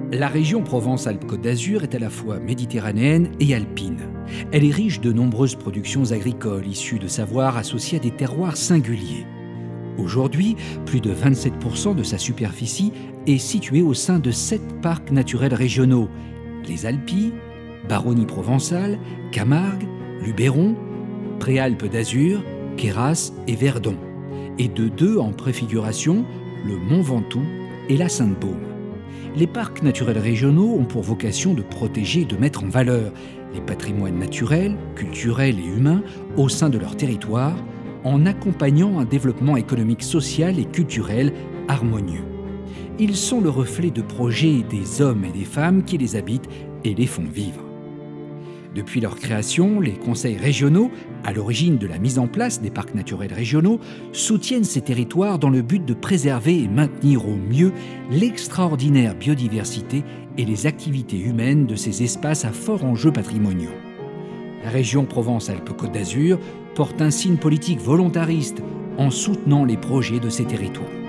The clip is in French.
La région Provence-Alpes-Côte d'Azur est à la fois méditerranéenne et alpine. Elle est riche de nombreuses productions agricoles issues de savoirs associés à des terroirs singuliers. Aujourd'hui, plus de 27% de sa superficie est située au sein de 7 parcs naturels régionaux: les Alpilles, Baronnie provençale, Camargue, Luberon, Préalpes d'Azur, Queyras et Verdon, et de 2 en préfiguration, le Mont Ventoux et la Sainte-Baume. Les parcs naturels régionaux ont pour vocation de protéger et de mettre en valeur les patrimoines naturels, culturels et humains au sein de leur territoire, en accompagnant un développement économique, social et culturel harmonieux. Ils sont le reflet de projets des hommes et des femmes qui les habitent et les font vivre. Depuis leur création, les conseils régionaux, à l'origine de la mise en place des parcs naturels régionaux, soutiennent ces territoires dans le but de préserver et maintenir au mieux l'extraordinaire biodiversité et les activités humaines de ces espaces à fort enjeux patrimoniaux. La région Provence-Alpes-Côte d'Azur porte ainsi une politique volontariste en soutenant les projets de ces territoires.